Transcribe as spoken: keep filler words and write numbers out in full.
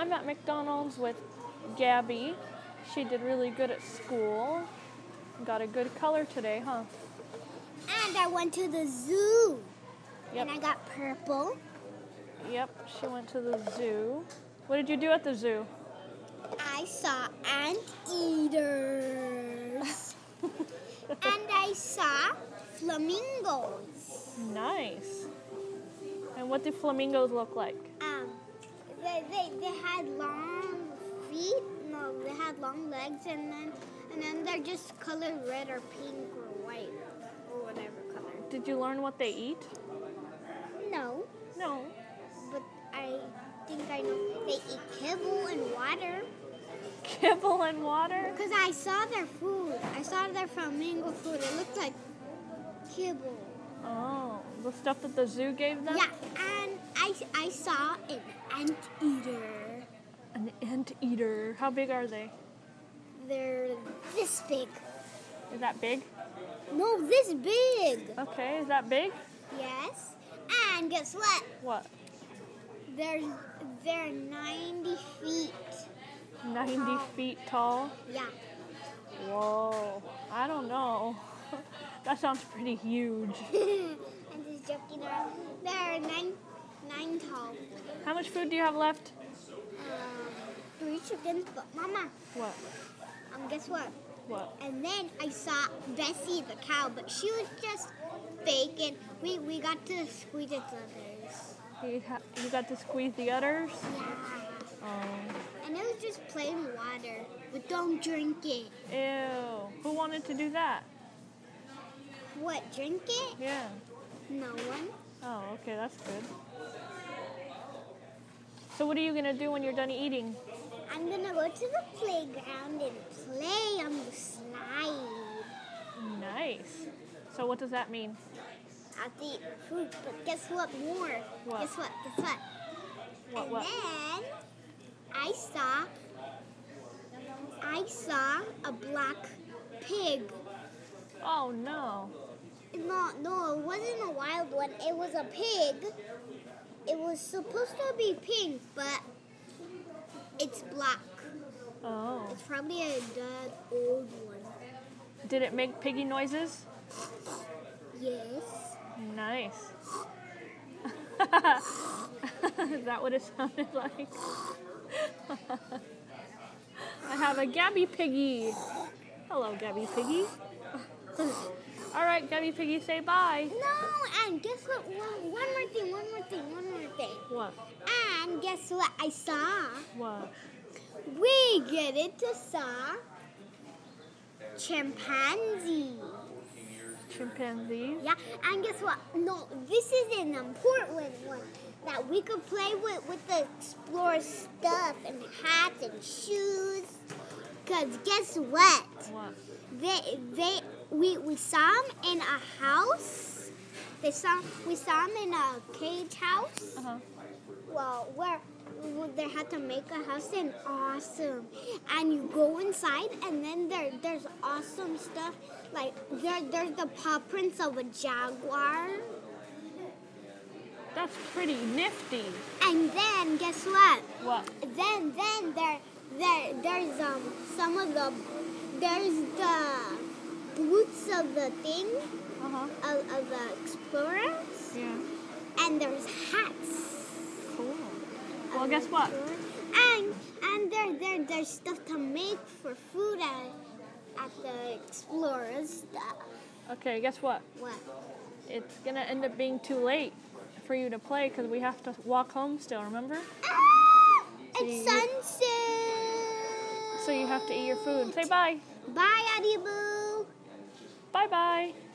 I'm at McDonald's with Gabby. She did really good at school. Got a good color today, huh? And I went to the zoo. Yep. And I got purple. Yep, she went to the zoo. What did you do at the zoo? I saw anteaters. And I saw flamingos. Nice. And what do flamingos look like? Um, they, they, they had long feet. No, they had long legs, and then and then they're just colored red or pink or white or whatever color. Did you learn what they eat? No, No. but I think I know they eat kibble and water. Kibble and water? Because I saw their food. I saw their flamingo food. It looked like kibble. Oh, the stuff that the zoo gave them? Yeah, and I, I saw an anteater. An anteater. How big are they? They're this big. Is that big? No, this big. Okay, is that big? Yes. And guess what? What? They're, they're ninety feet. ninety Tall. feet tall? Yeah. Whoa. I don't know. That sounds pretty huge. I'm just joking around. They're nine, nine tall. How much food do you have left? Um, three chickens, but Mama, What? um, guess what? What? And then I saw Bessie the cow, but she was just fake, and we, we got to squeeze its udders. You, ha- you got to squeeze the udders? Yeah. Oh. And it was just plain water, but don't drink it. Ew. Who wanted to do that? What, drink it? Yeah. No one. Oh, okay, that's good. So what are you going to do when you're done eating? I'm going to go to the playground and play on the slide. Nice. So what does that mean? I'll have to eat food, but guess what more? What? Guess what? Guess what? What, and what? then I saw, I saw a black pig. Oh, no. No, no, it wasn't a wild one. It was a pig. It was supposed to be pink, but it's black. Oh. It's probably a dead old one. Did it make piggy noises? Yes. Nice. Is that what it sounded like? I have a Gabby Piggy. Hello, Gabby Piggy. All right, Gabby Piggy, say bye. No, and guess what? One, one more thing, one more thing, one more thing. What? And guess what I saw? What? We get it to saw chimpanzee. Chimpanzees? Yeah, and guess what? No, this is an important one that we could play with with the explorer stuff and hats and shoes. Cause guess what? What? They they we we saw them in a house. They saw we saw them in a cage house. Uh-huh. Well, where they had to make a house and awesome. And you go inside, and then there there's awesome stuff. Like there there's the paw prints of a jaguar. That's pretty nifty. And then guess what? What? Then then there there there's um some of the there's the boots of the thing Uh-huh. of, of the explorers. Yeah. And there's hats. Cool. Well, guess what? And and there there there's stuff to make for food at at the explorers stuff. Okay, guess what? What? It's going to end up being too late for you to play because we have to walk home still, remember? Ah! So It's you- sunset. So you have to eat your food. Say bye. Bye, Addie Boo. Bye-bye.